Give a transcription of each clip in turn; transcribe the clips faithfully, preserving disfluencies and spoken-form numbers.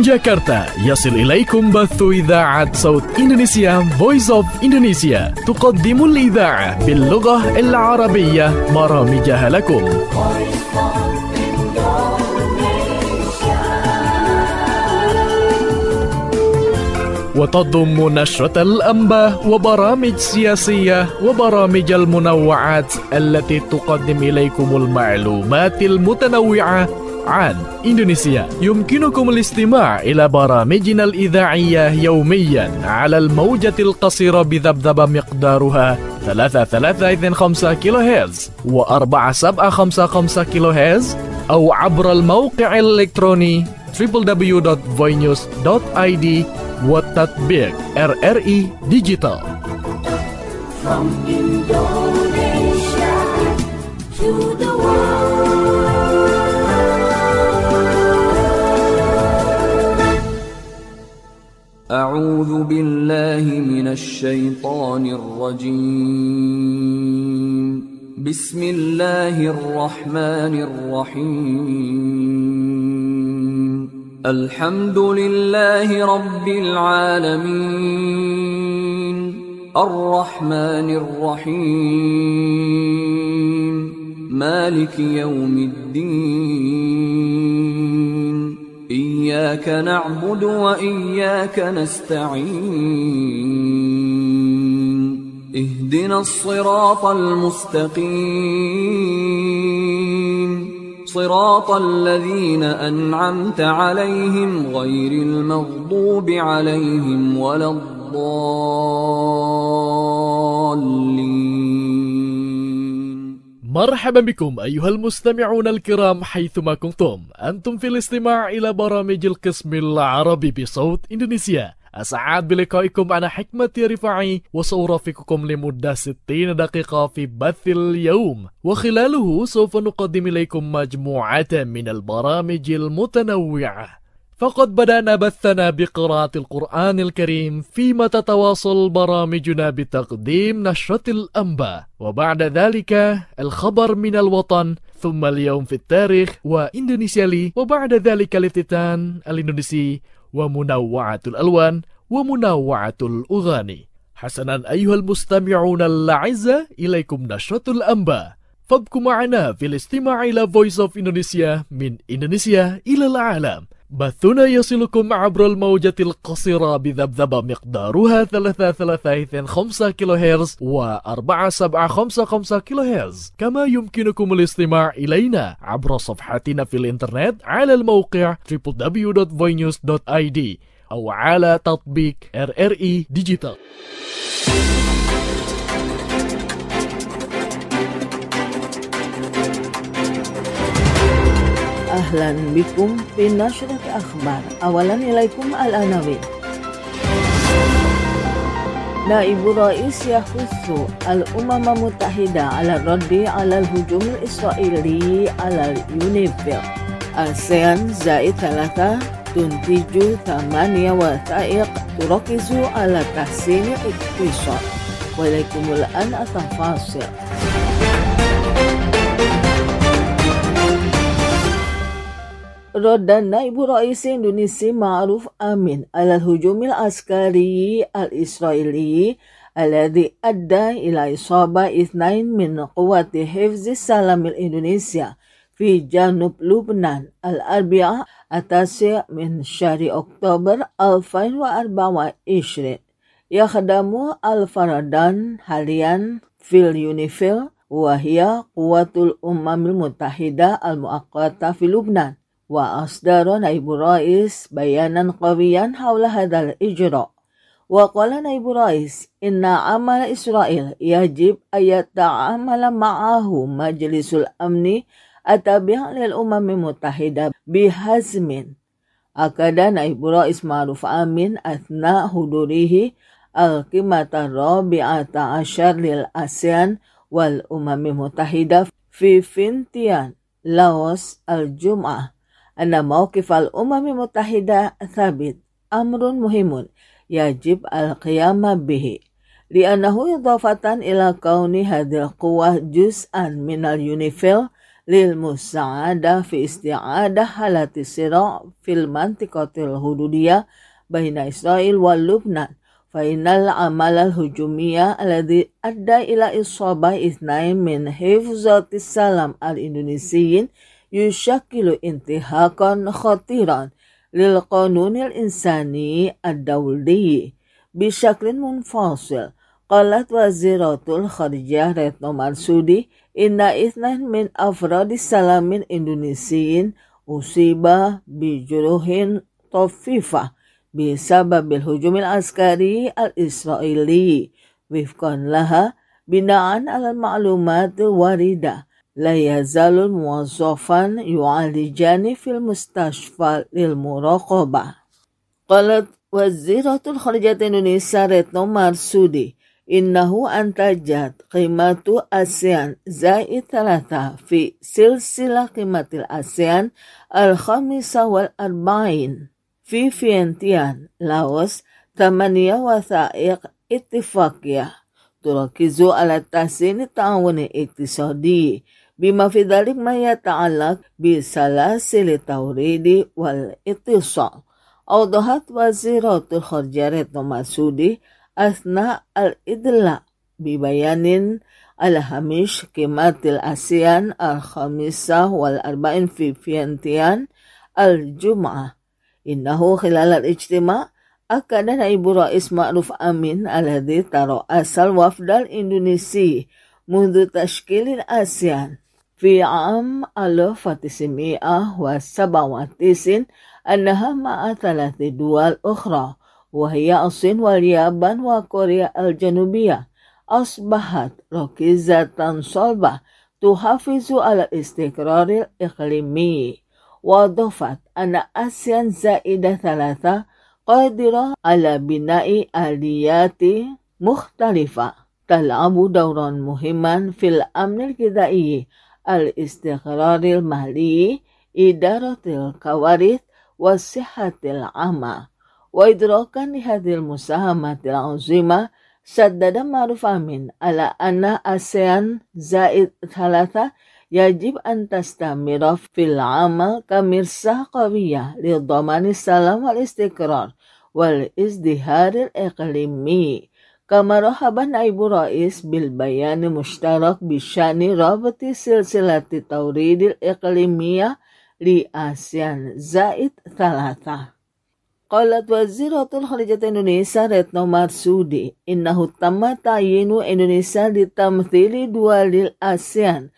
جاكرتا يصل إليكم بث إذاعة صوت إندونيسيا Voice of Indonesia تقدم الإذاعة باللغة العربية برامجها لكم. وتضم نشرة الأنباء وبرامج سياسية وبرامج المنوعات التي تقدم إليكم المعلومات المتنوعة عن إندونيسيا. يمكنكم الاستماع إلى برامجنا الإذاعية يوميا على الموجة القصيرة بذبذبة مقدارها ثلاثة ثلاثة اثنين خمسة كيلو هرتز وأربعة سبعة خمسة خمسة كيلو هرتز أو عبر الموقع الإلكتروني دبليو دبليو دبليو دوت voinews دوت آي دي وتطبيق آر آر إي Digital. From Indonesia to the world. أعوذ بالله من الشيطان الرجيم. بسم الله الرحمن الرحيم. الحمد لله رب العالمين الرحمن الرحيم مالك يوم الدين إياك نعبد وإياك نستعين اهدنا الصراط المستقيم صراط الذين أنعمت عليهم غير المغضوب عليهم ولا الضالين. مرحبا بكم أيها المستمعون الكرام حيثما كنتم. أنتم في الاستماع إلى برامج القسم العربي بصوت إندونيسيا. أسعد بلقائكم أنا حكمة رفاعي وسأرافقكم لمدة ستين دقيقة في بث اليوم، وخلاله سوف نقدم إليكم مجموعة من البرامج المتنوعة. فقد بدأنا بثنا بقراءة القرآن الكريم، فيما تتواصل برامجنا بتقديم نشرة الأنباء، وبعد ذلك الخبر من الوطن، ثم اليوم في التاريخ وإندونيسيا لي، وبعد ذلك الافتتان الإندونيسي ومنوعة الألوان ومنوعة الأغاني. حسنا أيها المستمعون الأعزاء، إليكم نشرة الأنباء، فابقوا معنا في الاستماع إلى Voice of Indonesia من إندونيسيا إلى العالم. بثنا يصلكم عبر الموجة القصيرة بذبذبة مقدارها ثلاثة ثلاثة اثنين خمسة كيلو هرتز وأربعة سبعة خمسة خمسة كيلو هرتز. كما يمكنكم الاستماع إلينا عبر صفحتنا في الإنترنت على الموقع دبليو دبليو دبليو دوت voinews دوت آي دي أو على تطبيق آر آر إي Digital. أهلا بكم في نشرة أخبار. أولا إليكم العناوين. نائب رئيس يحث الأمم المتحدة على الرد على الهجوم الإسرائيلي على اليونيفيل. آسيان زائد ثلاثة تنتج ثمانية وثائق تركز على تحسين الاقتصاد. وإليكم الآن التفاصيل. رد نائب رئيس إندونيسيا معروف آمين على الهجوم العسكري الإسرائيلي الذي أدى إلى إصابة اثنين من قوات حفظ السلام الإندونيسيا في جنوب لبنان الأربعاء التاسع من شهر أكتوبر ألفين وأربعة وعشرين. يخدم الفردان حاليا في اليونيفيل، وهي قوات الأمم المتحدة المؤقتة في لبنان. وأصدر نائب الرئيس بيانا قويا حول هذا الإجراء. وقال نائب الرئيس إن عمل إسرائيل يجب أن يتعامل معه مجلس الأمن التابع للأمم المتحدة بحزم. أكد نائب الرئيس معروف آمين أثناء حضوره القمة الرابعة عشر للآسيان والأمم المتحدة في فينتيان لاوس الجمعة أن موقف الأمم المتحدة ثابت، أمر مهم يجب القيام به، لأنه إضافة إلى كون هذه القوة جزءا من اليونيفيل للمساعدة في استعادة حالة الصراع في المنطقة الحدودية بين إسرائيل ولبنان، فإن العمل الهجومي الذي أدى إلى إصابة اثنين من حفظة السلام الإندونيسيين يشكل انتهاكا خطيرا للقانون الإنساني الدولي بشكل منفصل. قالت وزيرة الخارجية ريتنو مرسودي إن اثنين من أفراد السلام الإندونيسيين أصيب بجروح طفيفة بسبب الهجوم العسكري الإسرائيلي. وفقا لها بناء على المعلومات الواردة لا يزال الموظفان يعالجان في المستشفى للمراقبة. قالت وزيرة الخارجية إندونيسيا ريتنو مرسودي إنه أنتجت قمة آسيان زائد ثلاثة في سلسلة قمة الآسيان الخامسة والأربعين في فيينتيان لاوس ثمانية وثائق اتفاقية تركز على تحسين التعاون الاقتصادي بما في ذلك ما يتعلق بسلاسل التوريد والاتصال. أوضحت وزيرة الخارجية ريتنو مرسودي أثناء الإدلاء ببيان على هامش قمة الآسيان الخامسة والأربعين في فيينتيان الجمعة إنه خلال الاجتماع أكد نائب رئيس معروف أمين الذي ترأس الوفد الإندونيسي منذ تشكيل الآسيان في عام ألف وتسعمائة وسبعة وتسعين أنها مع ثلاث دول أخرى وهي الصين واليابان وكوريا الجنوبية أصبحت ركيزة صلبة تحافظ على الاستقرار الإقليمي. وأضافت أن آسيان زائدة ثلاثة قادرة على بناء آليات مختلفة تلعب دورا مهما في الأمن الغذائي، الاستقرار المالي، إدارة الكوارث والصحة العامة. وإدراكا لهذه المساهمة العظيمة شدد معروف أمين على أن آسيان زائد ثلاثة يجب أن تستمر في العمل كمرساة قوية لضمان السلام والاستقرار والازدهار الإقليمي. كما رحب نائب الرئيس بالبيان المشترك بشأن ربط سلسلة التوريد الإقليمية لآسيان زائد ثلاثة. قالت وزيرة الخارجية إندونيسيا ريتنو مرسودي إنه تم تعيين إندونيسيا لتمثيل دول الآسيان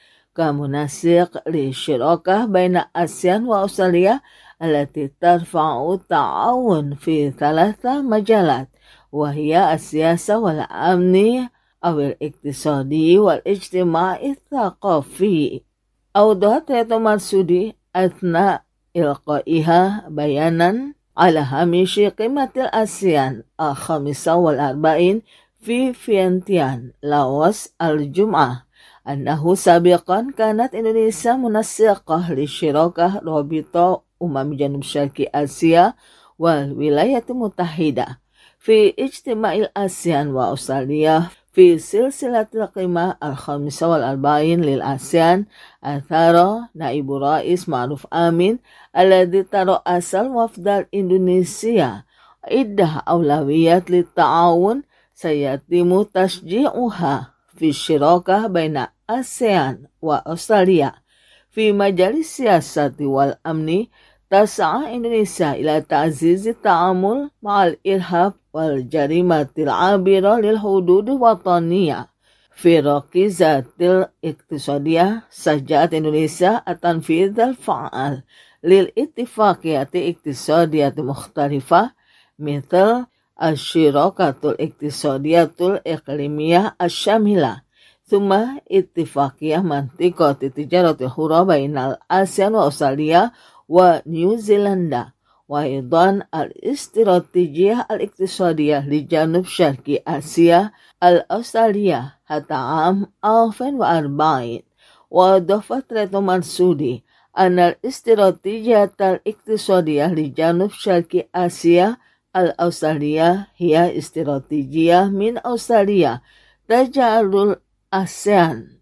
كمنسق للشراكة بين آسيان وأستراليا التي ترفع التعاون في ثلاث مجالات، وهي السياسة والأمن أو الاقتصادي والاجتماعي الثقافي. أوضحت ريتنو مرسودي أثناء إلقائها بيانا على هامش قمة الآسيان الخامسة والأربعين في فيينتيان لاوس الجمعة أنه سابقا كانت إندونيسيا منسقة للشراكة رابطة أمم جنوب شرق آسيا والولايات المتحدة في اجتماع الآسيان وأستراليا في سلسلة القمة الخامسة والأربعين للآسيان. أثار نائب رئيس معروف أمين الذي ترأس الوفد الإندونيسيا عدة أولويات للتعاون سيتم تشجيعها في الشراكة بين آسيان وأستراليا في مجال السياسة والأمن. تسعى إندونيسيا إلى تعزيز التعامل مع الإرهاب والجريمة العابرة للحدود الوطنية. في الركيزة الاقتصادية شجعت إندونيسيا التنفيذ الفعال للاتفاقيات الاقتصادية المختلفة مثل الشراكة الاقتصادية الإقليمية الشاملة، ثم اتفاقية منطقة التجارة الحرة بين الآسيان وأستراليا ونيوزيلندا، وأيضا الاستراتيجية الاقتصادية لجنوب شرق آسيا الأسترالية حتى عام ألفين وأربعين. وأضافت ريتنو مرسودي أن الاستراتيجية الاقتصادية لجنوب شرق آسيا الأسترالية هي استراتيجية من أستراليا تجعل الآسيان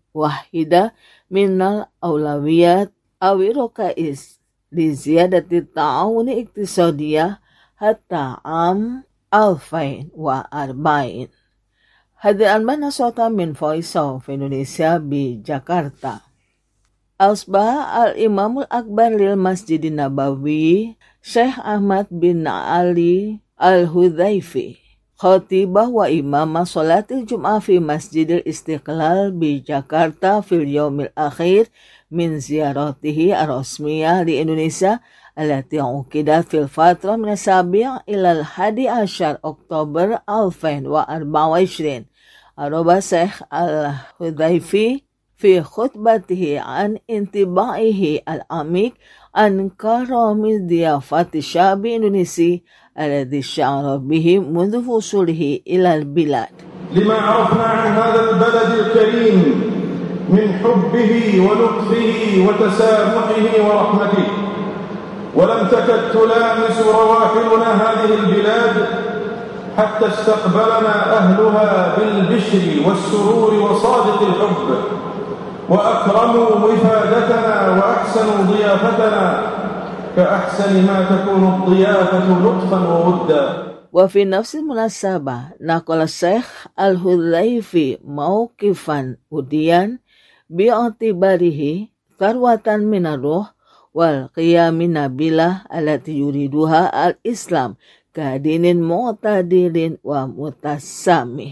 wahida minal awlawiyat awi rokais li ziyadati ta'awuni iktisadiyah hatta am alfain wa arba'in. Hadiran mana sota min Voice of Indonesia di Jakarta. Asbah al-Imamul Akbar lil Masjidin Nabawi Syekh Ahmad bin Ali al-Hudhaifi khatibah wa imamah salatil jum'ah fi Masjidil Istiqlal bi Jakarta fil yaumil akhir min ziyaratihi ar-rasmiyah di Indonesia allati uqidat fil fatrah min as-sabi' ila al-hadi asyar Oktober alfain wa arba'a wa ishrin. Araba Syekh al-Hudhaifi fi khutbatihi an intibaihi al-amik an karami diyafati syabi Indonesia alladhi sya'ara bihi mundu fusulihi ilal bilad. Lima arafna an hadha al-balad al-karim min hubbihi wa lutfihi wa tasamuhihi wa rahmatihi wa lam takad tulamis rawahiluna hadhihi al-bilad hatta istaqbalana ahluha bil bishri was sururi wa sadiq al-hubb وأكرموا وفادتنا وأحسنوا ضيافتنا كأحسن ما تكون الضيافة لطفا وودا. وفي نفس المناسبة نقل الشيخ الحذيفي موقفا وديا باعتباره ثروة من الروح والقيم النبيلة التي يريدها الإسلام كدين معتدل ومتسامح.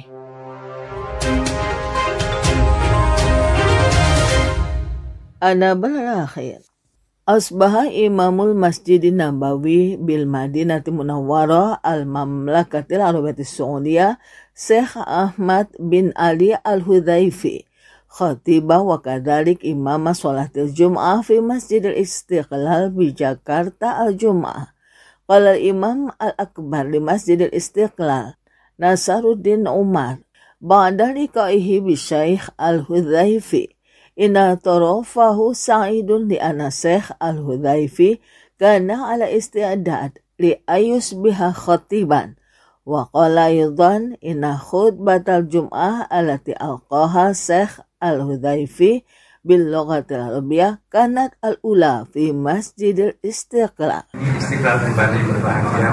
Anabal akhir. Asbaha Imamul Masjidin Nabawi bil Madinati Munawwarah al-Mamlakatil Arabiyatis Saudiyah Syekh Ahmad bin Ali al-Hudhaifi khatibah wa kadhalik imamah sholatil Jum'ah fi Masjidil Istiqlal bi Jakarta al-Jum'ah. Qala al-Imam al-Akbar di Masjidil Istiqlal Nasaruddin Umar ba'da liqaihi bi Syekh al-Hudhaifi Inna tarafahu sa'idun li anna Syekh al-Hudhaifi kana ala isti'adad li ayus biha khatiban wa qala aydan inna khutbatal jum'ah alati alqaha Syekh al-Hudhaifi bil lughatil arabiyyah kanat al-ula fi Masjidil Istiqlal. Istiqlal kembali berbahagia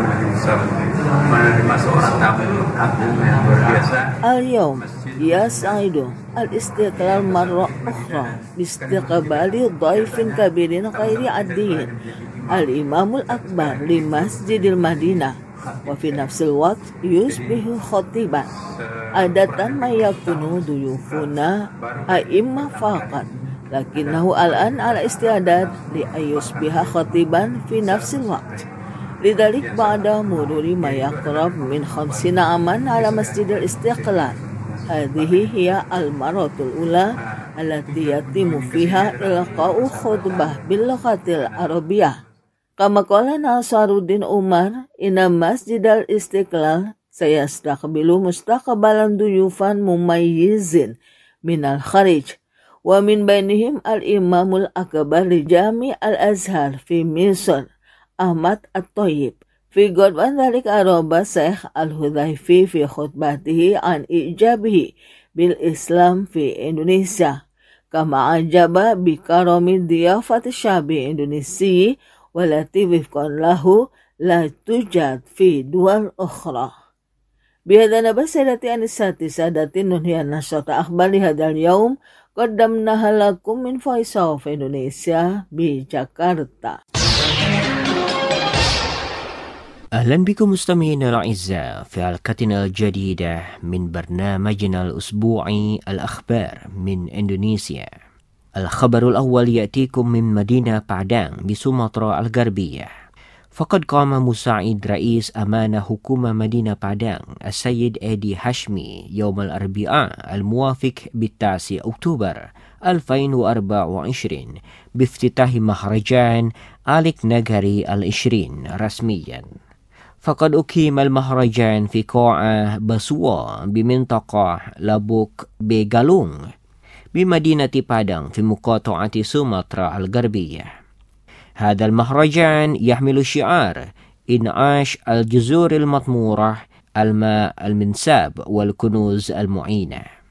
menerima seorang tamu agung yang luar biasa. Al-yawm ya sa'idu al-istiqlal marra ukhra bistiqbali dhaifin kabirin ghairi addiin al-imamul akbar li Masjidil Madinah wa fi nafsil waqt yusbihu khatiban adatan ma yakunu duyufuna a'imma faqat lakinnahu al-an ala isti'adad li ayusbiha khatiban fi nafsil waqt lidalik ba'da mururi ma yaqrab min khamsina aman ala Masjidil Istiqlal. Hadhihi hiya al-maratul ula allati yatimu fiha ilqa'u khutbah bil lughatil arabiyyah. Kama qala Nasaruddin Umar inna Masjidal Istiqlal sayastaqbilu mustaqbalan duyufan mumayyizin minal kharij wa min bainihim al-Imamul Akbar li Jami' al-Azhar fi Misr Ahmad At-Tayyib. Fi godban dhalik araba Syekh al-Hudhaifi fi khutbatihi an ijabihi bil Islam fi Indonesia kama ajaba bi karami diyafat syabi Indonesia walati wifqan lahu la tujad fi dual ukhra. Bihadana basadati anisati sadatin nunhiyan nasyata akhbari hadal yaum qaddamnaha lakum min Voice of Indonesia bi Jakarta. أهلا بكم مستمعينا الأعزاء في حلقتنا الجديدة من برنامجنا الأسبوعي الأخبار من إندونيسيا. الخبر الأول يأتيكم من مدينة بادang بسومطرة الغربية. فقد قام مساعد رئيس أمانة حكومة مدينة بادang السيد إيدي هاشمي يوم الأربعاء الموافق بالتاسع أكتوبر ألفين وأربعة وعشرين بافتتاح مهرجان آلك نغري العشرين رسميا. فقد أقيم المهرجان في قاعة بسوا بمنطقة لابوك بيغالونغ بمدينة بادang في مقاطعة سومطرة الغربية. هذا المهرجان يحمل شعار إنعاش الجذور المطمورة الماء المنساب والكنوز المعينة.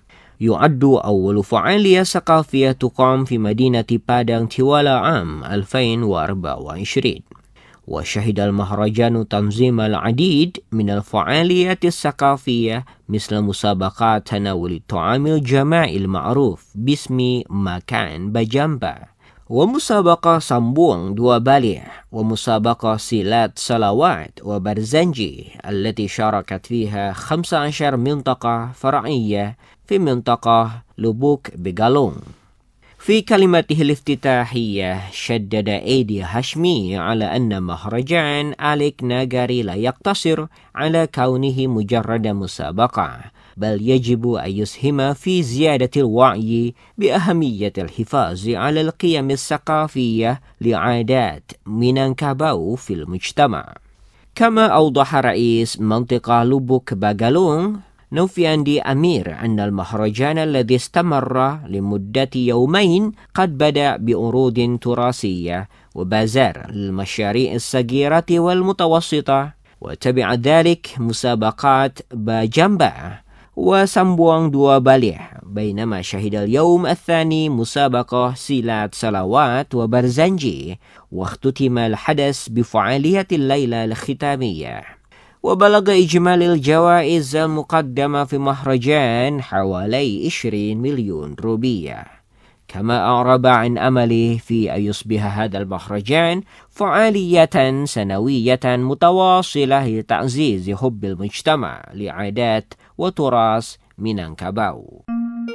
يعد أول فعالية ثقافية تقام في مدينة بادang طوال عام ألفين وأربعة وعشرين. وشهد المهرجان تنظيم العديد من الفعاليات الثقافية مثل مسابقات تناول الطعام الجماعي المعروف باسم مكان بجامبا، ومسابقة سامبوang dua balih، ومسابقة سيلات صلوات وبرزنجي التي شاركت فيها خمسة عشر منطقة فرعية في منطقة لوبوك بيغالونغ. في كلمته الافتتاحية شدد ايدي هاشمي على أن مهرجان آليك ناغاري لا يقتصر على كونه مجرد مسابقة، بل يجب أن يسهم في زيادة الوعي بأهمية الحفاظ على القيم الثقافية لعادات مينانكاباو في المجتمع. كما أوضح رئيس منطقة لوبوك باغالونغ نوفياندي أمير أن المهرجان الذي استمر لمدة يومين قد بدأ بعروض تراثية وبازار للمشاريع الصغيرة والمتوسطة، وتبع ذلك مسابقات باجامبا وسامبوang dua balih، بينما شهد اليوم الثاني مسابقة سيلات صلوات وبرزنجي، واختتم الحدث بفعالية الليلة الختامية. وبلغ إجمالي الجوائز المقدمة في مهرجان حوالي عشرين مليون روبية. كما أعرب عن أمله في أن يصبح هذا المهرجان فعالية سنوية متواصلة لتعزيز حب المجتمع لعادات وتراث مينانكاباو.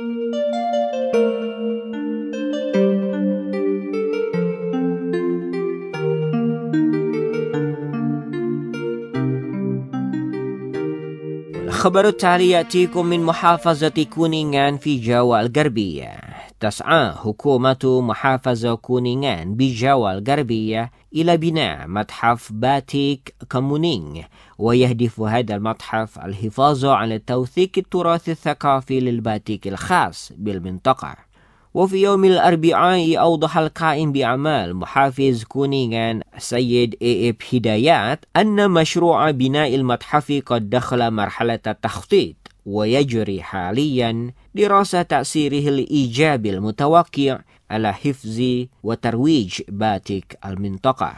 الخبر التالي يأتيكم من محافظة كونينغان في جاوا الغربية. تسعى حكومة محافظة كونينغان بجاوا الغربية إلى بناء متحف باتيك كمونينغ، ويهدف هذا المتحف الحفاظ على توثيق التراث الثقافي للباتيك الخاص بالمنطقة. وفي يوم الأربعاء أوضح القائم بأعمال محافظ كونينغان السيد إيب هدايات أن مشروع بناء المتحف قد دخل مرحلة التخطيط، ويجري حاليا دراسة تأثيره الإيجابي المتوقع على حفظ وترويج باتيك المنطقة.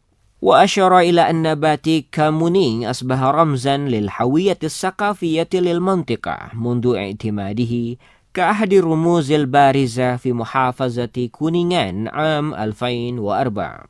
وأشار إلى أن باتيك كمونينغ أصبح رمزا للهوية الثقافية للمنطقة منذ اعتماده كأحد الرموز البارزة في محافظة كونينغان عام ألفين وأربعة.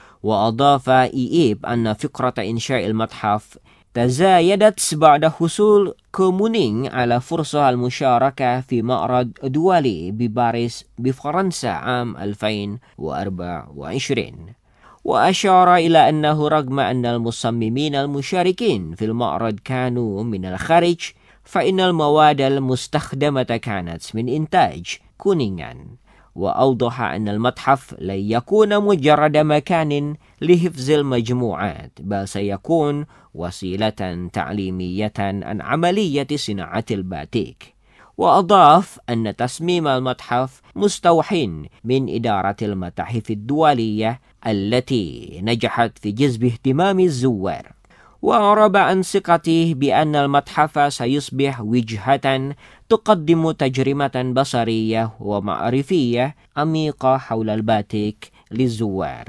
وأضاف إيب أن فكرة إنشاء المتحف تزايدت بعد حصول كومونينغ على فرصة المشاركة في معرض دولي بباريس بفرنسا عام ألفين وأربعة وعشرين. وأشار إلى أنه رغم أن المصممين المشاركين في المعرض كانوا من الخارج، فإن المواد المستخدمة كانت من إنتاج كونينغان. وأوضح أن المتحف لن يكون مجرد مكان لحفظ المجموعات، بل سيكون وسيلة تعليمية عن عملية صناعة الباتيك. وأضاف أن تصميم المتحف مستوحٍ من إدارة المتاحف الدولية التي نجحت في جذب اهتمام الزوار. وأعرب عن ثقته بأن المتحف سيصبح وجهة تقدم تجربة بصرية ومعرفية عميقة حول الباتيك للزوار.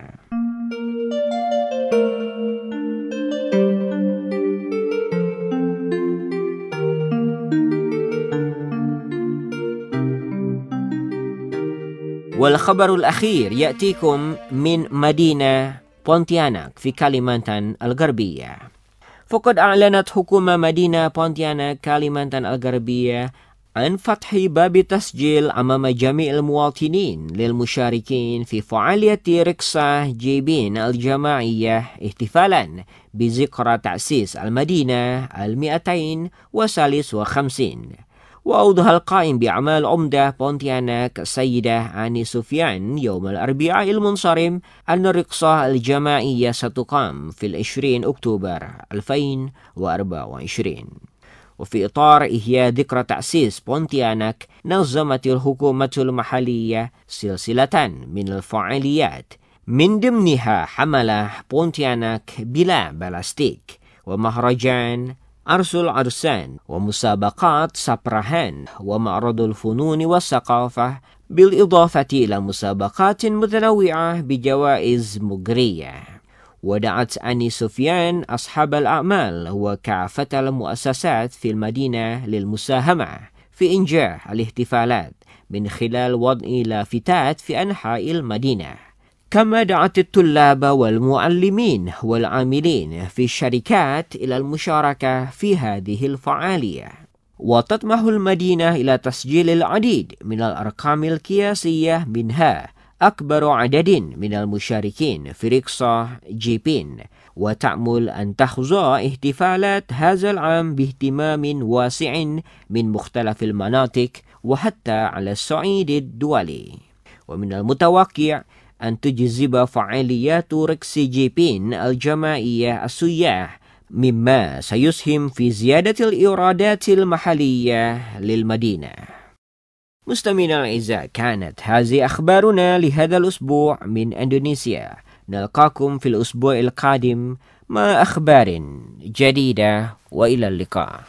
والخبر الأخير يأتيكم من مدينة بونتياناك في كاليمانتان الغربية. فقد أعلنت حكومة مدينة بونتياناك كاليمانتان الغربية عن فتح باب تسجيل أمام جميع المواطنين للمشاركين في فعالية رقصة جيبين الجماعية احتفالا بذكرى تأسيس المدينة المئتين وثلاث وخمسين. وأوضح القائم بأعمال عمدة بونتياناك السيدة آني سفيان يوم الأربعاء المنصرم أن الرقصة الجماعية ستقام في العشرين أكتوبر ألفين وأربعة وعشرين. وفي إطار إحياء ذكرى تأسيس بونتياناك، نظمت الحكومة المحلية سلسلة من الفعاليات، من ضمنها حملة بونتياناك بلا بلاستيك، ومهرجان عرس العرسان ومسابقات سبرهان ومعرض الفنون والثقافة، بالإضافة إلى مسابقات متنوعة بجوائز مغرية. ودعت أني سفيان أصحاب الأعمال وكافة المؤسسات في المدينة للمساهمة في إنجاح الاحتفالات من خلال وضع لافتات في أنحاء المدينة. كما دعت الطلاب والمعلمين والعاملين في الشركات إلى المشاركة في هذه الفعالية. وتطمح المدينة إلى تسجيل العديد من الأرقام القياسية، منها أكبر عدد من المشاركين في رقصة جيبين، وتأمل أن تخضع احتفالات هذا العام باهتمام واسع من مختلف المناطق وحتى على الصعيد الدولي. ومن المتوقع أن تجذب فعاليات رقص جيبين الجماعية السياح، مما سيسهم في زيادة الإيرادات المحلية للمدينة. مستمعينا الأعزاء، كانت هذه أخبارنا لهذا الأسبوع من إندونيسيا. نلقاكم في الأسبوع القادم مع أخبار جديدة، وإلى اللقاء.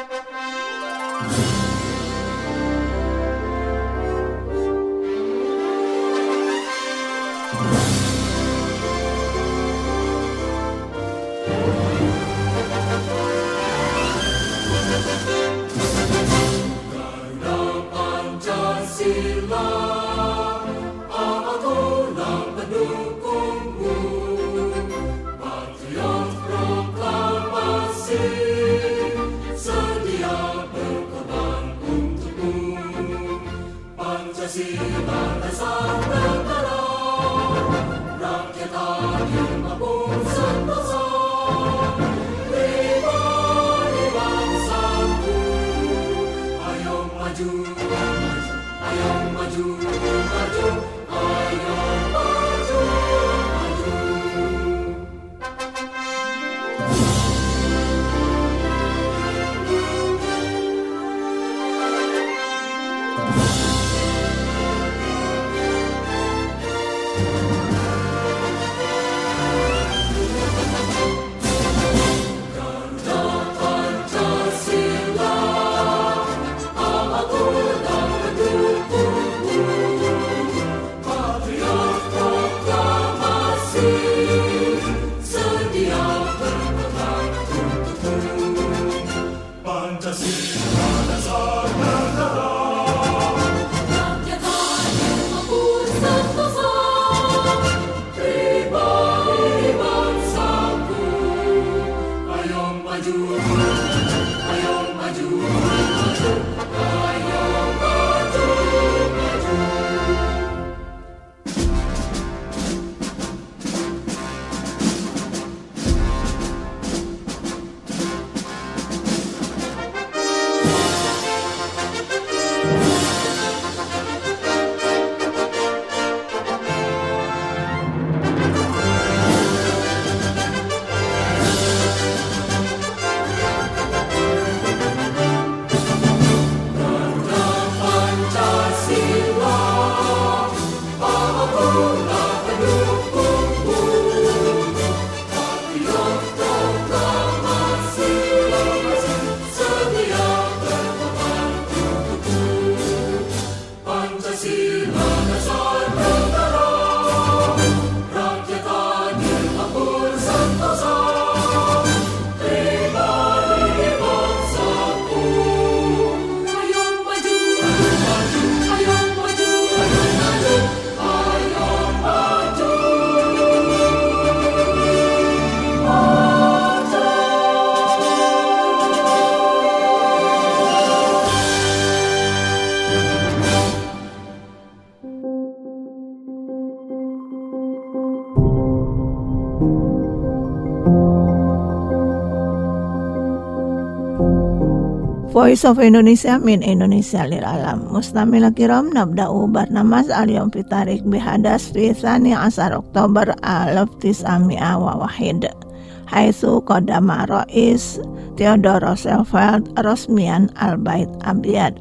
Voice of Indonesia min Indonesia lil alam. Mustamil kiram nabda'u barnamas al-yawm fi tarik bihadas fi tsani asar Oktober alaf tis'ami'a wa wahid. Haitsu qadama Rais Theodore Roosevelt rasmian al-Bait Abyad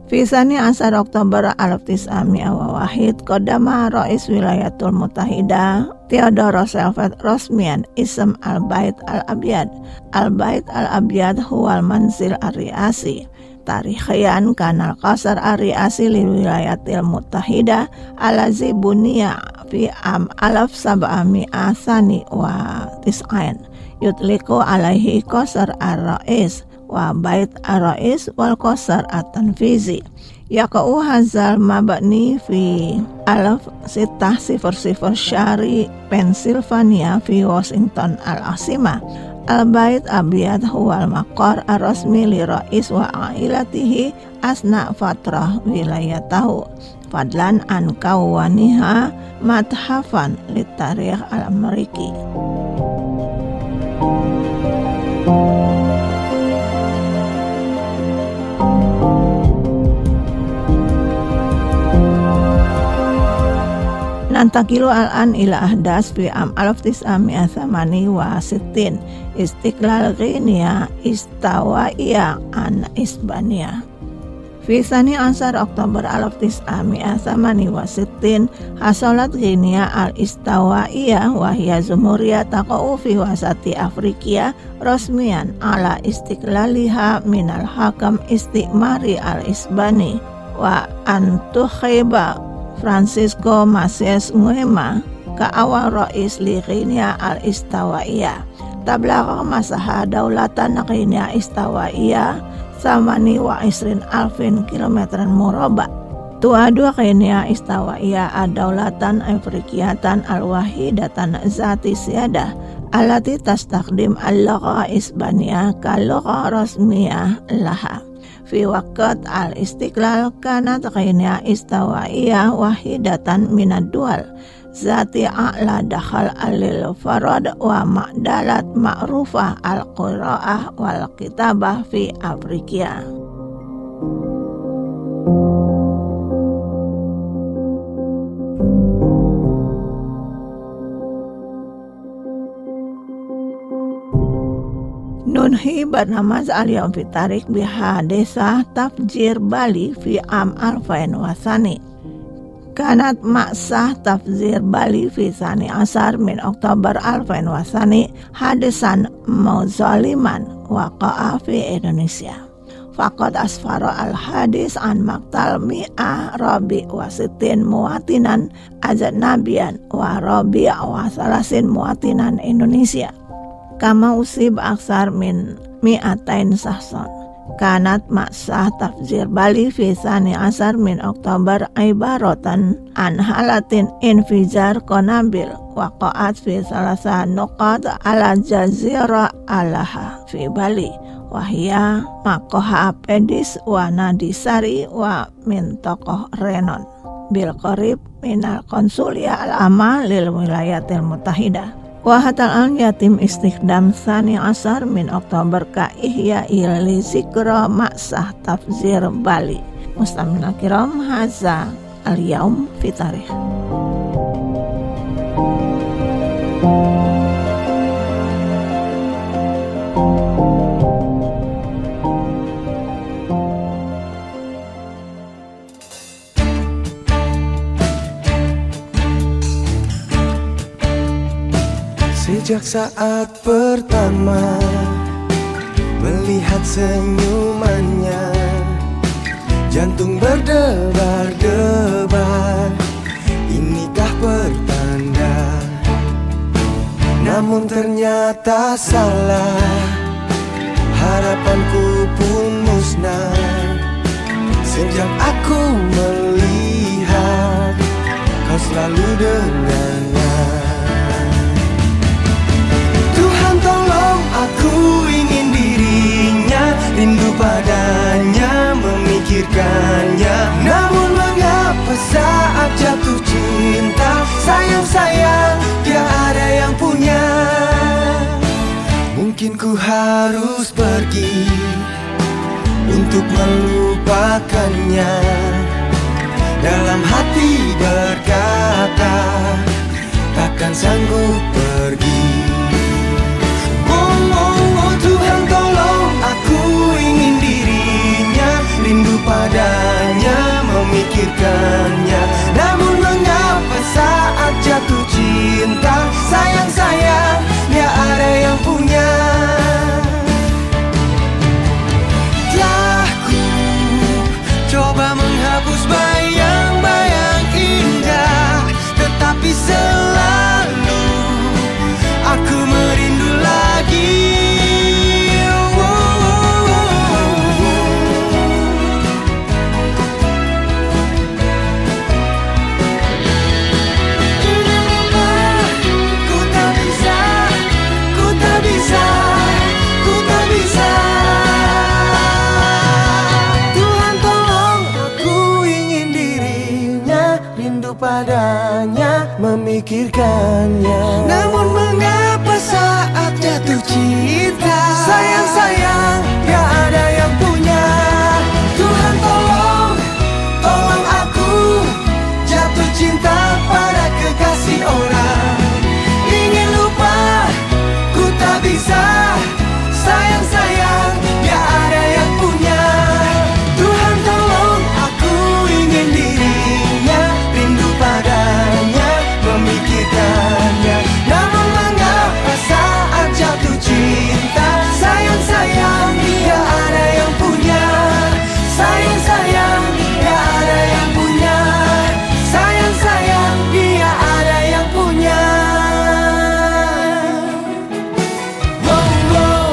Fisani asar Oktober alaf tis'ami'a wa wahid Kodama Rais Wilayatul Mutahidah Theodore Roosevelt Rosmian Ism Al-Bait Al-Abyad Al-Bait Al-Abyad Huwal Manzil Ar-Riasi Tarikhian Kanal Qasar Ar-Riasi Lil Wilayatil Mutahidah Alazi Bunia Fi Am Alaf Sab'ami'a Sani wa Tis'ain Yutliku alaihi Qasar Ar-Rais wa bait ar-rais wal qasar at-tanfizi yaqa'u hazal mabni fi alaf sitah sifar sifar syari Pennsylvania fi Washington al-Asimah al-bait abyad huwal maqar ar-rasmi li rais wa ailatihi asna fatrah wilayatahu fadlan an kawaniha mathafan litarikh al-Ameriki. Nantakilu al-an ila ahdas fi am alaf tis'ami'a thamani wa sittin Istiqlal Ghinia Istawaiya an Isbania. Fi sani asar Oktober alaf tis'ami'a thamani wa sittin hasolat Ghinia al-Istawaiya wa hiya zumhuriyah taqa'u fi wasati Afrikia rasmian ala istiqlaliha minal hakam istimari al-Isbani wa antukheba Francisco Macias Nguema ka awal rais li Ghinia al-Istawaiya tablaqa masaha daulatan Ghinia Istawaiya samani wa isrin alfin kilometran murabba tuadu Ghinia Istawaiya ad-daulatan afrikiyatan al-wahidatan zati siyadah alati tastakdim al-lagha isbaniya ka-lagha rasmiyah laha. Fi waqt al-istiqlal kanat Ghinia Istawaiya wahidatan minad dual zati a'la dakhal alil farad wa ma'dalat ma'rufah al-qira'ah wal kitabah fi Afrika. Nunhi bernama al-yawm fi tarik bihadisah tafjir Bali fi am alfain wasani kanat maksah tafjir Bali fi sani asar min Oktober alfain wasani hadisan mauzaliman waqa'a fi Indonesia faqad asfara al-hadis an maktal mi'ah rabi wasitin muwatinan ajnabian wa rabi wa salasin muwatinan Indonesia kama usib aksar min mi'atain sahson kanat maksah tafjir Bali fi sani asar min Oktober ibaratan an halatin infijar konabil waqa'at fi salasa nuqad ala jazira alaha fi Bali wahia makoha pedis wa nadisari wa min tokoh renon bil qarib minal konsulia al-ama lil wilayatil mutahidah. Wahatal al yatim istikdam sani asar min Oktober ka ihya ili zikra maksah tafzir Bali. Mustamil kiram haza al yaum fi tarikh. Sejak saat pertama melihat senyumannya, jantung berdebar-debar. Inikah pertanda? Namun ternyata salah. Harapanku pun musnah sejak aku melihat kau selalu dengannya. Tolong aku ingin dirinya, rindu padanya, memikirkannya. Namun mengapa saat jatuh cinta, sayang-sayang dia ada yang punya. Mungkin ku harus pergi untuk melupakannya. Dalam hati berkata takkan sanggup pergi. Tuhan tolong aku ingin dirinya, rindu rindu padanya, memikirkannya. Namun mengapa saat jatuh cinta, sayang-sayang dia ada yang punya. Telah ku coba menghapus bayang-bayang indah, tetapi selalu aku merindu lagi. Padanya, memikirkannya. Namun mengapa saat jatuh cinta, sayang-sayang dia ada yang punya. Tuhan tolong, tolong aku jatuh cinta pada kekasih orang. Ingin lupa, ku tak bisa. Sayang-sayang dia ada yang punya. Tuhan tolong, aku ingin dirinya, rindu padanya, memikirkannya. Namun mengapa saat jatuh cinta, sayang-sayang dia ada yang punya. Sayang-sayang dia ada yang punya. Sayang-sayang dia ada yang punya. Wow, wow.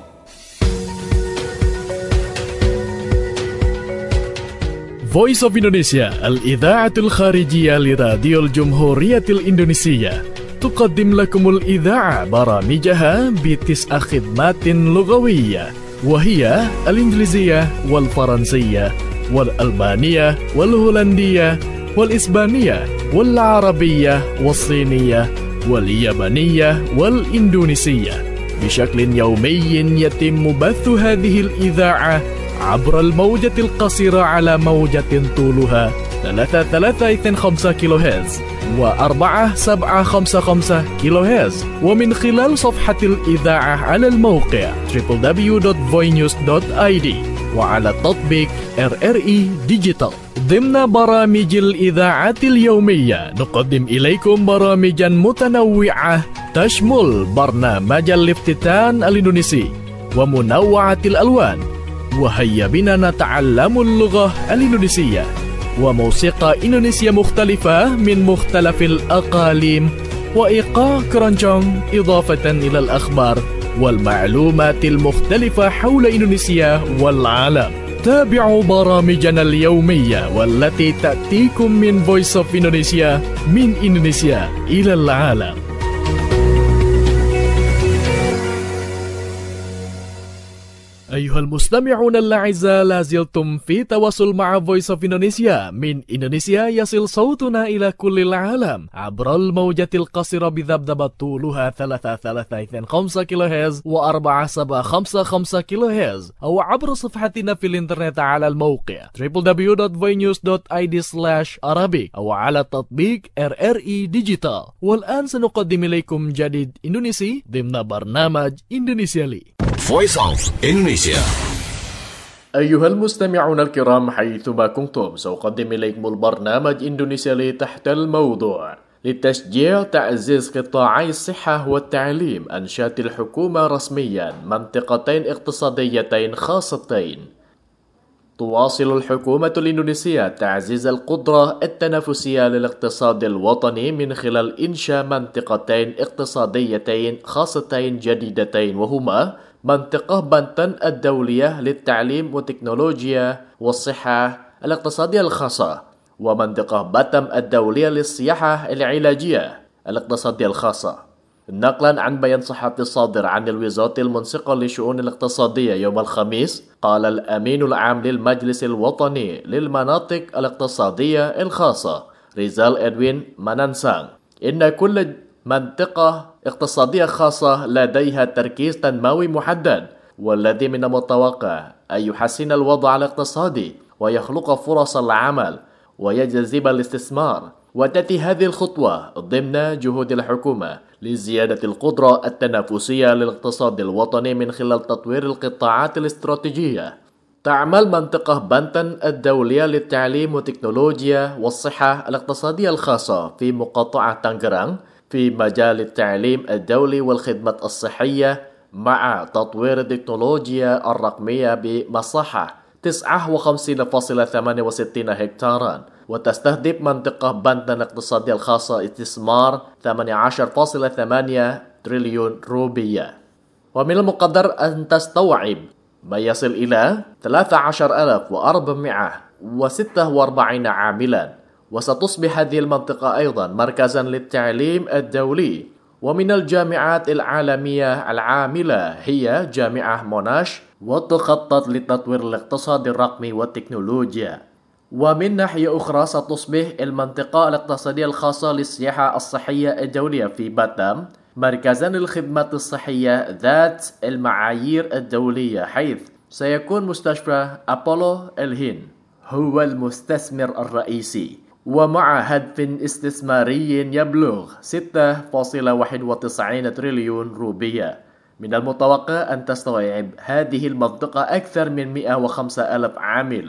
Voice of Indonesia, الإذاعة الخارجية لراديو الجمهورية الإندونيسية، تقدم لكم الإذاعة برامجها بتسع خدمات لغوية، وهي الإنجليزية والفرنسية والألبانية والهولندية والإسبانية والعربية والصينية واليابانية والإندونيسية. بشكل يومي يتم بث هذه الإذاعة عبر الموجة القصيرة على موجة طولها ثلاثة ثلاثة اثنين خمسة كيلو هرتز وأربعة سبعة خمسة خمسة كيلو هرتز، ومن خلال صفحة الإذاعة على الموقع دبليو دبليو دبليو دوت فوي نيوز دوت آي دي وعلى تطبيق آر آر إي ديجيتال. ضمن برامج الإذاعة اليومية نقدم إليكم برامجا متنوعة تشمل برنامج الافتتان الإندونيسي ومنوعة الألوان، وهيا بنا نتعلم اللغة الإندونيسية، وموسيقى إندونيسية مختلفة من مختلف الأقاليم، وإيقاع كرونجونغ، إضافة إلى الأخبار والمعلومات المختلفة حول إندونيسيا والعالم. تابعوا برامجنا اليومية والتي تأتيكم من Voice of Indonesia من إندونيسيا إلى العالم. أيها المستمعون الأعزاء، لازلتم في تواصل مع Voice of Indonesia. من إندونيسيا يصل صوتنا إلى كل العالم عبر الموجة القصيرة بذبذبة طولها ثلاثة ثلاثة اثنين خمسة كيلو هرتز وأربعة سبعة خمسة خمسة كيلو هرتز، أو عبر صفحتنا في الإنترنت على الموقع دبليو دبليو دبليو دوت فوي نيوز دوت آي دي سلاش عربي أو على تطبيق آر آر إي ديجيتال. والآن سنقدم إليكم جديد إندونيسي ضمن برنامج إندونيسيا لي. Voice of Indonesia. أيها المستمعون الكرام حيثما كنتم، سأقدم إليكم البرنامج إندونيسيا لي تحت الموضوع لتشجيع تعزيز قطاعي الصحة والتعليم. أنشأت الحكومة رسميا منطقتين اقتصاديتين خاصتين. تواصل الحكومة الإندونيسية تعزيز القدرة التنافسية للاقتصاد الوطني من خلال إنشاء منطقتين اقتصاديتين خاصتين جديدتين، وهما منطقة بنتن الدولية للتعليم والتكنولوجيا والصحة الاقتصادية الخاصة، ومنطقة باتم الدولية للسياحة العلاجية الاقتصادية الخاصة. نقلا عن بيان صحفي الصادر عن الوزارة المنسقة للشؤون الاقتصادية يوم الخميس، قال الأمين العام للمجلس الوطني للمناطق الاقتصادية الخاصة ريزال إدوين مانانسانغ إن كل منطقة اقتصادية خاصة لديها تركيز تنموي محدد، والذي من المتوقع أن يحسن الوضع الاقتصادي ويخلق فرص العمل ويجذب الاستثمار. وتأتي هذه الخطوة ضمن جهود الحكومة لزيادة القدرة التنافسية للاقتصاد الوطني من خلال تطوير القطاعات الاستراتيجية تعمل منطقة بنتن الدولية للتعليم والتكنولوجيا والصحة الاقتصادية الخاصة في مقاطعة طنجرانغ في مجال التعليم الدولي والخدمات الصحية مع تطوير التكنولوجيا الرقمية بمساحة تسعة وخمسين فاصلة ثمانية وستين هكتارا، وتستهدف منطقة بنتن الاقتصادية الخاصة استثمار ثمانية عشر فاصلة ثمانية تريليون روبية. ومن المقدر أن تستوعب ما يصل إلى ثلاثة عشر ألف وأربعمائة وستة وأربعين عاملا، وستصبح هذه المنطقة أيضا مركزا للتعليم الدولي. ومن الجامعات العالمية العاملة هي جامعة موناش، وتخطط لتطوير الاقتصاد الرقمي والتكنولوجيا. ومن ناحية أخرى ستصبح المنطقة الاقتصادية الخاصة للسياحة الصحية الدولية في باتام مركزا للخدمات الصحية ذات المعايير الدولية، حيث سيكون مستشفى أبولو الهند هو المستثمر الرئيسي، ومع هدف استثماري يبلغ ستة فاصلة واحد وتسعين تريليون روبية. من المتوقع أن تستوعب هذه المنطقة أكثر من مئة وخمسة ألف عامل.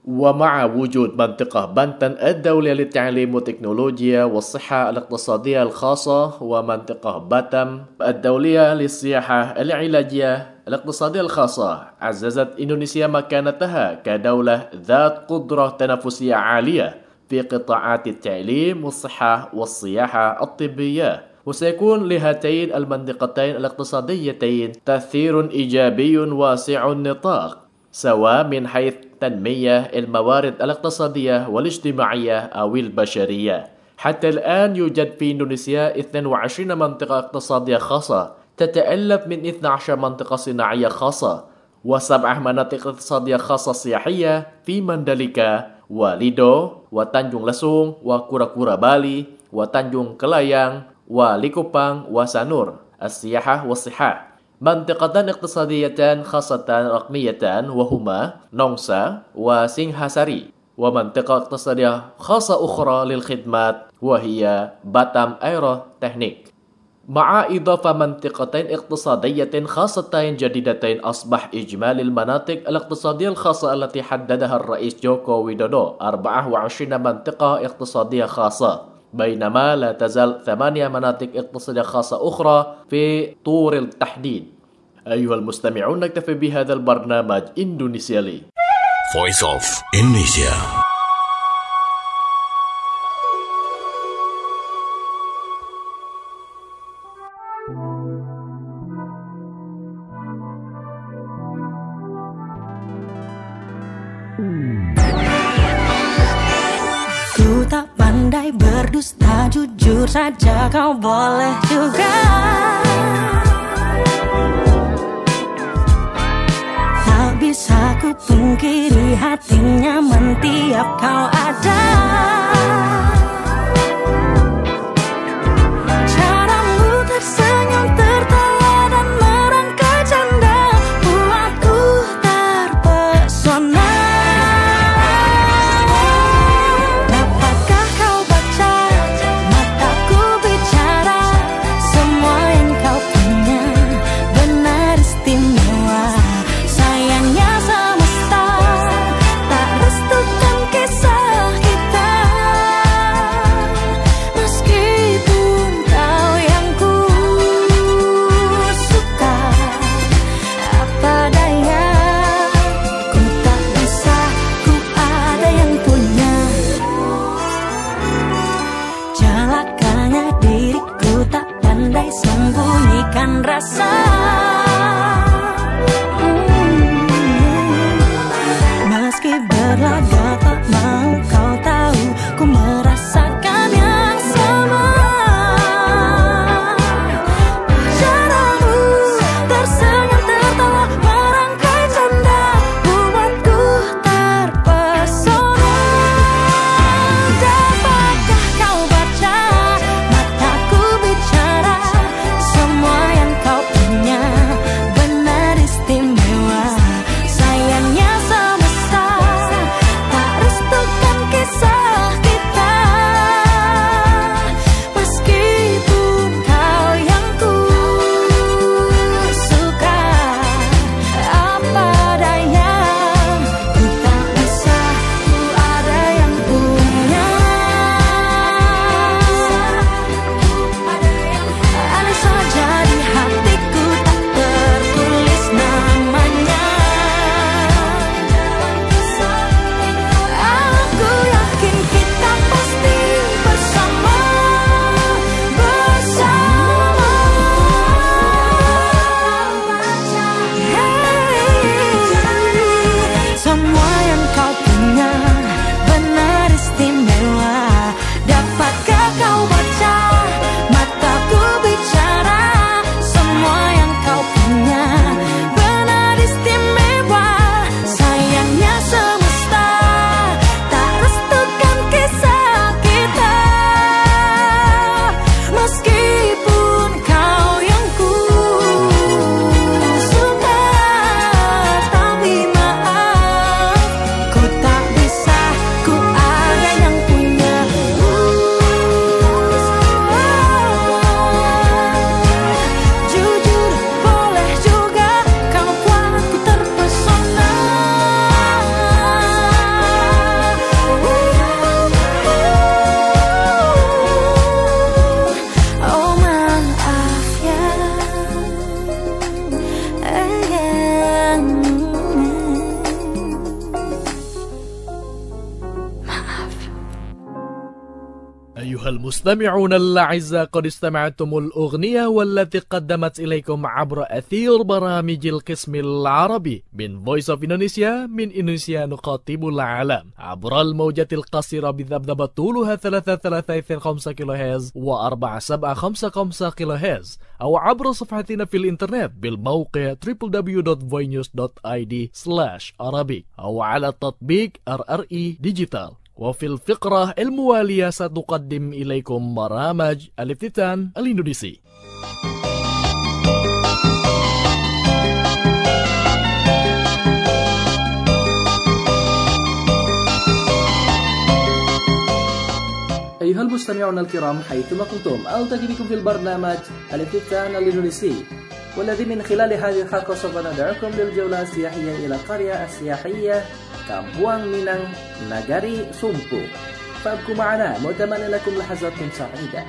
ومع وجود منطقة بنتن الدولية للتعليم والتكنولوجيا والصحة الاقتصادية الخاصة ومنطقة باتام الدولية للسياحة العلاجية الاقتصادية الخاصة، عززت إندونيسيا مكانتها كدولة ذات قدرة تنافسية عالية في قطاعات التعليم والصحة والسياحة الطبية. وسيكون لهاتين المنطقتين الاقتصاديتين تأثير إيجابي واسع النطاق، سواء من حيث تنمية الموارد الاقتصادية والاجتماعية أو البشرية. حتى الآن يوجد في إندونيسيا اثنتين وعشرين منطقة اقتصادية خاصة تتألف من اثنتي عشرة منطقة صناعية خاصة، وسبع مناطق اقتصادية خاصة سياحية في مندليكا وليدو وتانجung Lesung وكورا-كورا بالي وتانجung كلايang وليكوبانغ وسانور السياحة والصحة. منطقتان اقتصاديتان خاصتان رقميتان وهما نونسا وسينغهاساري، ومنطقة اقتصادية خاصة أخرى للخدمات وهي باتام ايرو تكنيك. مع إضافة منطقتين اقتصاديتين خاصتين جديدتين، أصبح إجمالي المناطق الاقتصادية الخاصة التي حددها الرئيس جوكو ويدودو أربعة وعشرين منطقة اقتصادية خاصة، بينما لا تزال ثمانية مناطق اقتصادية خاصة أخرى في طور التحديد. أيها المستمعون، نكتفي بهذا البرنامج إندونيسيا لي Voice of Indonesia. Ku tak pandai berdusta, jujur saja kau boleh juga. Tak bisa ku pungkiri hatinya mentiap kau ada. Caramu tersenyum, tertawa dan merangkai canda buatku terpesona. Sembunyikan rasa, hmm. Meski berlaga tak mau kau tahu, ku merasakan yang sama. Caramu tersenyum, tertawa, merangkai canda buatku terpesona. Dapatkah kau baca mataku bicara? Semua yang kau punya benar istimewa. Sayangnya semesta أيها المستمعون الأعزاء، قد استمعتم الأغنية والتي قدمت إليكم عبر أثير برامج القسم العربي من Voice of Indonesia. من إندونيسيا نخاطب العالم عبر الموجة القصيرة بذبذبة طولها ثلاثة ثلاثة اثنين خمسة كيلو هرتز وأربعة سبعة خمسة خمسة كيلو هرتز، أو عبر صفحتنا في الإنترنت بالموقع دبليو دبليو دبليو دوت voinews دوت آي دي سلاش عربي، أو على تطبيق آر آر إي ديجيتال. وفي الفقرة الموالية ستقدم إليكم برامج الافتتان الإندونيسي. أيها المستمعون الكرام حيثما كنتم، ألتقي بكم في البرنامج الافتتان الإندونيسي، والذي من خلال هذه الحلقة سوف ندعوكم للجولة السياحية إلى القرية السياحية كامبوان مينang Nagari Sumpu. فابقوا معنا متمنى لكم لحظات سعيدة.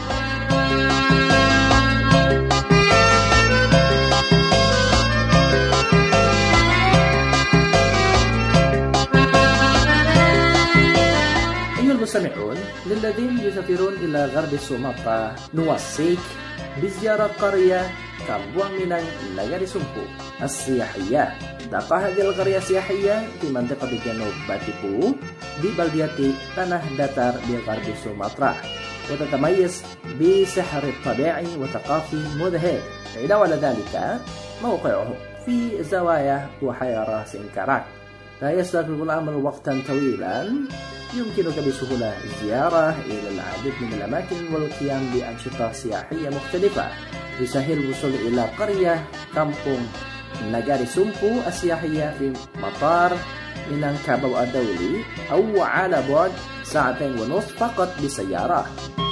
أيها المستمعون، للذين يسافرون إلى غرب سومطرة نوصيك بزيارة قرية كامبوان مينang Nagari Sumpu السياحية. تقع هذه القرية السياحية في منطقة جنوب باتيبو ببلدية تناه داتار بغرب سومطرة، وتتميز بسحر الطبيعي وثقافي مذهل. إضافة على ذلك موقعه في زوايا بحيرة سنكرك، لا يستغرق الأمر وقتا طويلا. يمكنك بسهولة الزيارة إلى العديد من الأماكن والقيام بأنشطة سياحية مختلفة. يسهل الوصول إلى قرية كامبونغ Nagari Sumpu السياحية في مطار مينangkabau الدولي، أو على بعد ساعتين ونصف فقط بالسيارة.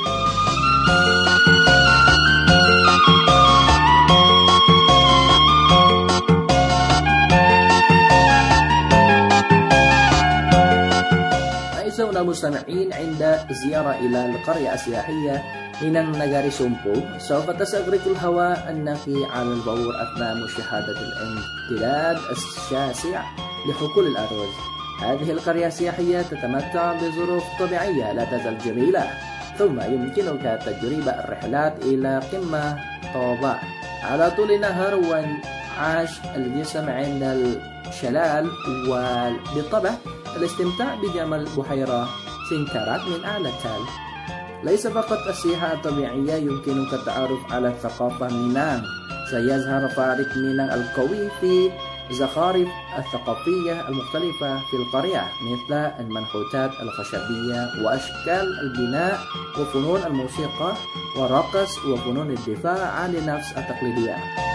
أعزائنا المستمعين، عند الزيارة إلى القرية السياحية Minang Nagari Sumpu سوف تستغرق الهواء النقي على البور أثناء مشاهدة الامتداد الشاسع لحقول الأرز. هذه القرية السياحية تتمتع بظروف طبيعية لا تزال جميلة، ثم يمكنك تجربة الرحلات إلى قمة طوباء على طول النهر وانعاش الجسم عند الشلال، وبالطبع الاستمتاع بجمال بحيرة سنكرك من أعلى تل. ليس فقط السياحة الطبيعية، يمكنك التعرف على الثقافة مينang. سيظهر فارق مينang القوي في الزخارف الثقافية المختلفة في القرية، مثل المنحوتات الخشبية وأشكال البناء وفنون الموسيقى والرقص وفنون الدفاع عن النفس التقليدية.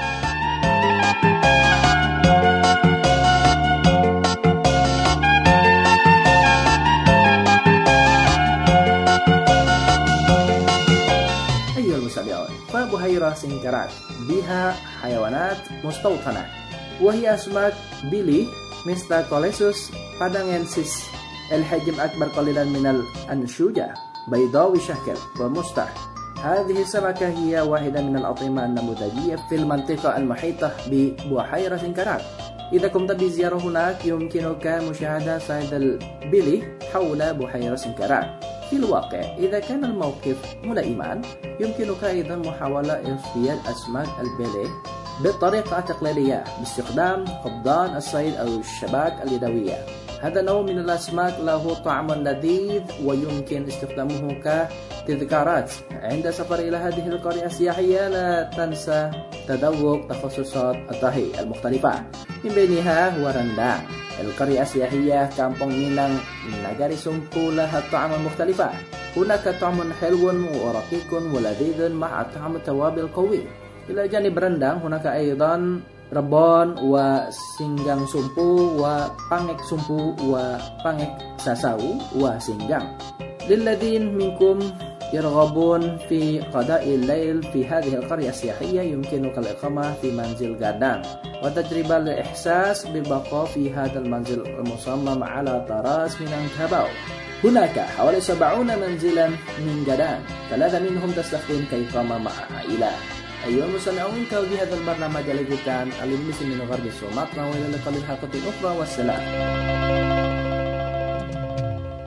فبحيرة سنكرك بها حيوانات مستوطنة، وهي أسماك بيلي مثل كوليسوس بادانgensis الحجم أكبر قليلا من الأنشوجة بيضاوي شكل ومستح. هذه السمكة هي واحدة من الأطعمة النموذجية في المنطقة المحيطة ببحيرة سنكرك. إذا قمت بزيارة هناك يمكنك مشاهدة صيد البيلي حول بحيرة سنكرك. في الواقع إذا كان الموقف ملائما يمكنك أيضا محاولة اصطياد أسماك البيلي بالطريقة التقليدية باستخدام قبضان الصيد أو الشباك اليدوية. هذا نوع من الأسماك له طعم لذيذ ويمكن استخدامه كتذكارات عند سفر إلى هذه القرية السياحية. لا تنسى تذوق تخصصات الطهي المختلفة، من بينها هو رندang. القرية السياحية كامبونغ مينang Nagari Sumpu لها طعم مختلفة. هناك طعم حلو ورقيق ولذيذ مع طعم توابل قوي. إلى جانب رندang هناك أيضا rebon وسinggang sumpu وpangek sumpu وpangek sasau وسinggang. للذين منكم يرغبون في قضاء الليل في هذه القرية السياحية يمكنك الإقامة في منزل غادang وتجربة الإحساس بالبقاء في هذا المنزل المصمم على طراز مينangkabau. هناك حوالي سبعون منزلا من غادang، ثلاثة منهم تستخدم كإقامة مع عائلة. أيها المستمعون، كانوا بهذا البرنامج الإفتتان الإندونيسي من غرب سومطرة، وإلى اللقاء الحلقة الأخرى والسلام.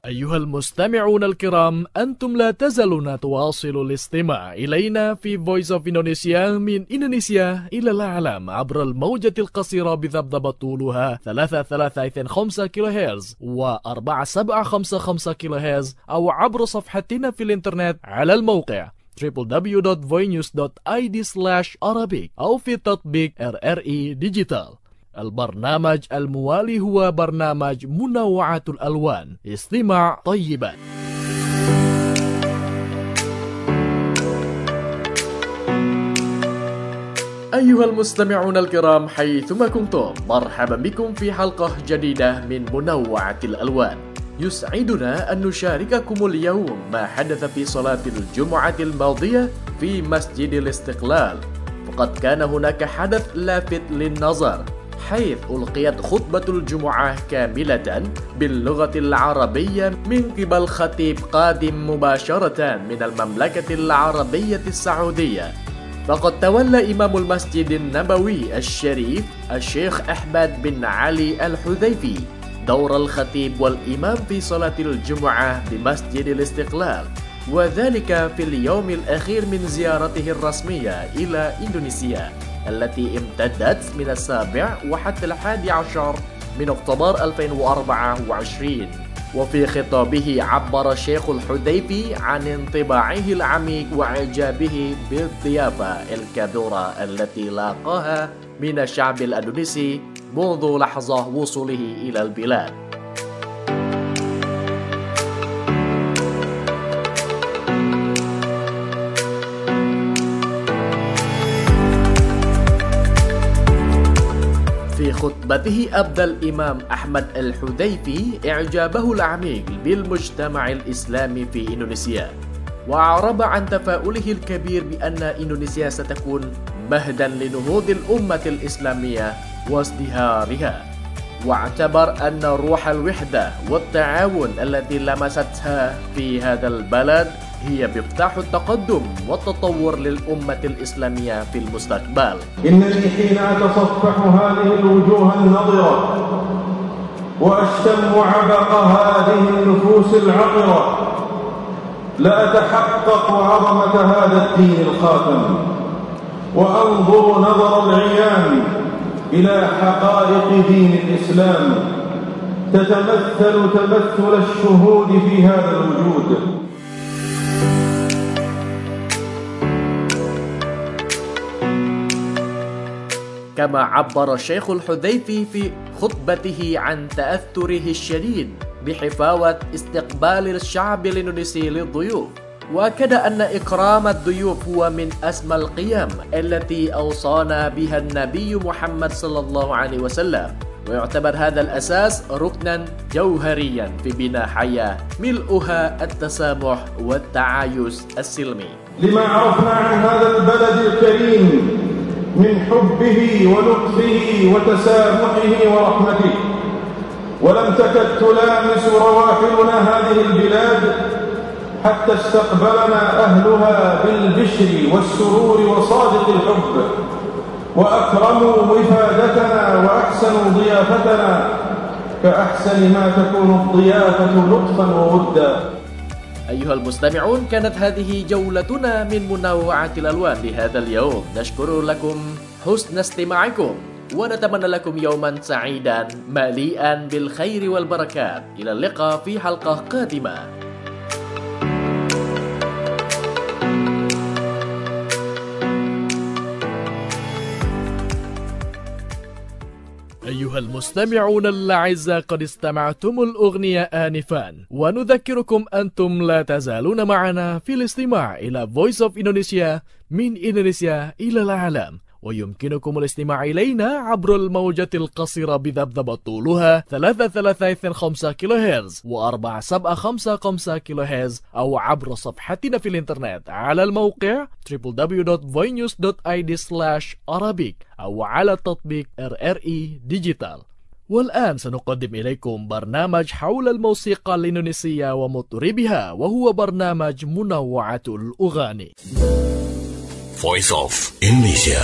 أيها المستمعون الكرام، أنتم لا تزالون تواصلوا الاستماع إلينا في Voice of Indonesia من إندونيسيا إلى العالم عبر الموجة القصيرة بذبذب طولها ثلاثة ثلاثة اثنين خمسة كيلو هرتز وأربعة سبعة خمسة خمسة كيلو هرتز، أو عبر صفحتنا في الإنترنت على الموقع دبليو دبليو دبليو دوت voinews دوت آي دي سلاش arabic أو في تطبيق آر آر إي ديجيتال. البرنامج الموالي هو برنامج منوعة الألوان. استماع طيبا. أيها المستمعون الكرام حيثما كنتم، مرحبا بكم في حلقة جديدة من منوعة الألوان. يسعدنا أن نشارككم اليوم ما حدث في صلاة الجمعة الماضية في مسجد الاستقلال. فقد كان هناك حدث لافت للنظر، حيث ألقيت خطبة الجمعة كاملة باللغة العربية من قبل خطيب قادم مباشرة من المملكة العربية السعودية. فقد تولى إمام المسجد النبوي الشريف الشيخ أحمد بن علي الحذيفي دور الخطيب والإمام في صلاة الجمعة بمسجد الاستقلال، وذلك في اليوم الأخير من زيارته الرسمية إلى إندونيسيا التي امتدت من السابع وحتى الحادي عشر من أكتوبر ألفين وأربعة وعشرين. وفي خطابه عبر الشيخ الحذيفي عن انطباعه العميق وإعجابه بالضيافة الكبيرة التي لاقاها من الشعب الأندونيسي منذ لحظة وصوله إلى البلاد. في خطبته أبدى الإمام أحمد الحذيفي إعجابه العميق بالمجتمع الإسلامي في إندونيسيا، وأعرب عن تفاؤله الكبير بأن إندونيسيا ستكون مهدا لنهوض الأمة الإسلامية وازدهارها، واعتبر أن روح الوحدة والتعاون التي لمستها في هذا البلد هي مفتاح التقدم والتطور للأمة الإسلامية في المستقبل. إنني حين أتصفح هذه الوجوه النضرة وأشتم عبق هذه النفوس العطرة لا أتحقق عظمة هذا الدين الخاتم، وأنظر نظر العيان إلى حقائق دين الإسلام تتمثل تمثل الشهود في هذا الوجود. كما عبر الشيخ الحذيفي في خطبته عن تأثره الشديد بحفاوة استقبال الشعب الإندونيسي للضيوف، وأكد أن إكرام الضيوف هو من أسمى القيم التي أوصانا بها النبي محمد صلى الله عليه وسلم، ويعتبر هذا الأساس ركنا جوهريا في بناء حياة ملؤها التسامح والتعايش السلمي. لما عرفنا عن هذا البلد الكريم من حبه ولطفه وتسامحه ورحمته، ولم تكد تلامس رواحلنا هذه البلاد حتى استقبلنا أهلها بالبشر والسرور وصادق الحب، وأكرموا وفادتنا وأحسنوا ضيافتنا كأحسن ما تكون الضيافة لطفا وودا. أيها المستمعون، كانت هذه جولتنا من منوعة الألوان لهذا اليوم. نشكر لكم حسن استماعكم ونتمنى لكم يوما سعيدا مليئا بالخير والبركات. إلى اللقاء في حلقة قادمة. أيها المستمعون الأعزاء، قد استمعتم الأغنية آنفا، ونذكركم أنتم لا تزالون معنا في الاستماع إلى Voice of Indonesia من إندونيسيا إلى العالم، ويمكنكم الاستماع إلينا عبر الموجة القصيرة بذبذب طولها ثلاثة ثلاثة اثنين خمسة كيلو هرتز وأربعة سبعة خمسة خمسة كيلو هرتز، أو عبر صفحتنا في الإنترنت على الموقع دبليو دبليو دبليو دوت voinews دوت آي دي سلاش arabic أو على تطبيق آر آر إي ديجيتال. والآن سنقدم إليكم برنامج حول الموسيقى الإندونيسية ومطربها، وهو برنامج منوعة الأغاني. Voice of Indonesia.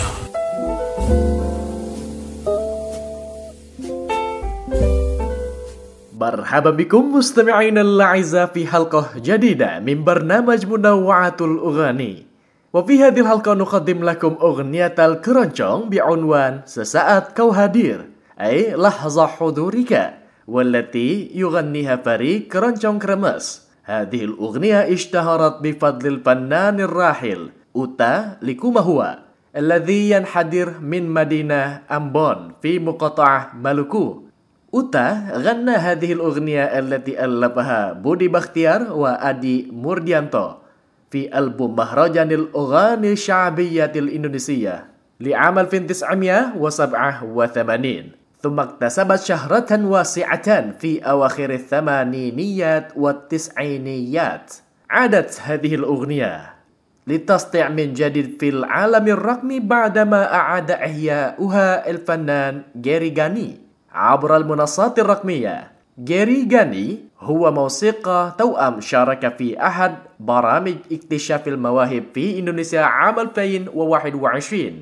مرحبا بكم مستمعينا الأعزاء في حلقة جديدة من برنامج منوعات الأغاني. وفي هذه الحلقة نقدم لكم أغنية الكرونجong بعنوان Sesaat Kau Hadir أي لحظة حضورك، والتي يغنيها فريق كرونجong كرمس. هذه الأغنية اشتهرت بفضل الفنان الراحل أوتا ليكوماهua الذي ينحدر من مدينة أمبون في مقاطعة مالوكو. أوتا غنى هذه الأغنية التي ألفها بودي بختيار وأدي مورديانتو في ألبوم مهرجان الأغاني الشعبية الإندونيسية لعام ألف وتسعمائة وسبعة وثمانين، ثم اكتسبت شهرة واسعة في أواخر الثمانينيات والتسعينيات. عادت هذه الأغنية لتسطع من جديد في العالم الرقمي بعدما أعاد إحياؤها الفنان جيري غاني عبر المنصات الرقمية. جيري غاني هو موسيقى توأم شارك في أحد برامج اكتشاف المواهب في إندونيسيا عام ألفين وواحد وعشرين.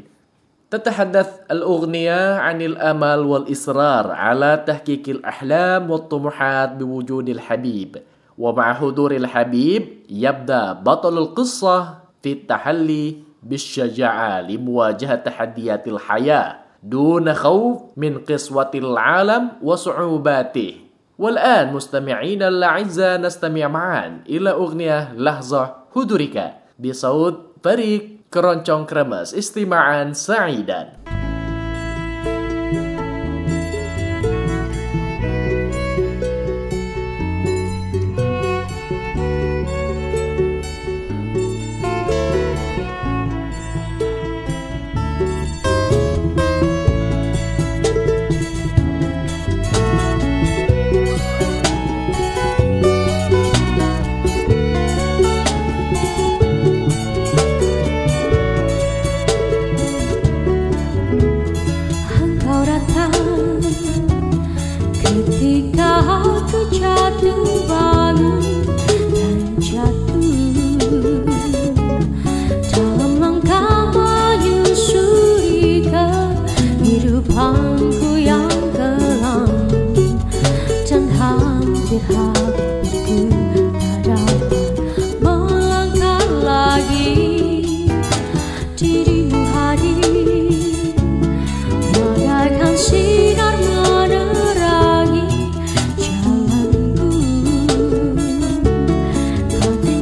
تتحدث الأغنية عن الأمل والإصرار على تحقيق الأحلام والطموحات بوجود الحبيب، ومع حضور الحبيب يبدأ بطل القصة في التحلي بالشجاعة لمواجهة تحديات الحياة دون خوف من قسوة العالم وصعوباته. والآن مستمعين الأعزاء نستمع معا إلى أغنية لحظة حضورك بصوت فريق كرونجong كرمس. استماعا سعيدا. Kau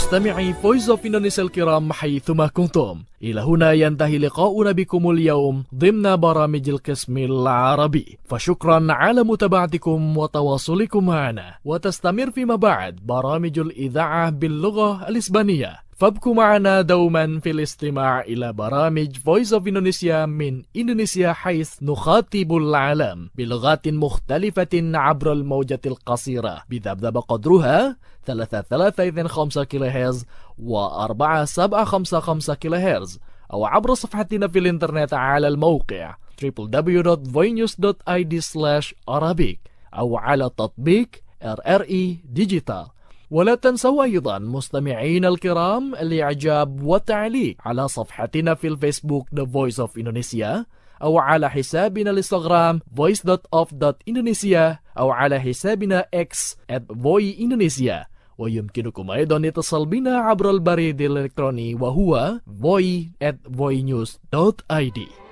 مستمعي فويس اوف إندونيسيا الكرام حيثما كنتم، إلى هنا ينتهي لقاؤنا بكم اليوم ضمن برامج القسم العربي، فشكرا على متابعتكم وتواصلكم معنا، وتستمر فيما بعد برامج الإذاعة باللغة الإسبانية، فابقوا معنا دوما في الاستماع إلى برامج فويس اوف إندونيسيا من إندونيسيا، حيث نخاطب العالم بلغات مختلفة عبر الموجة القصيرة بذبذب قدرها ثلاثة ثلاثة اثنين خمسة كيلو هرتز وأربعة سبعة خمسة خمسة كيلو هرتز، أو عبر صفحتنا في الإنترنت على الموقع دبليو دبليو دبليو دوت فوي نيوز دوت آي دي سلاش أرابيك، أو على تطبيق آر آر إي ديجيتال. ولا تنسوا أيضا مستمعين الكرام الإعجاب والتعليق على صفحتنا في الفيسبوك The Voice of Indonesia، أو على حسابنا الانستغرام voice dot off dot indonesia، أو على حسابنا X at voy indonesia. ويمكنكم أيضا اتصال بنا عبر البريد الإلكتروني وهو voy at voy news dot I D.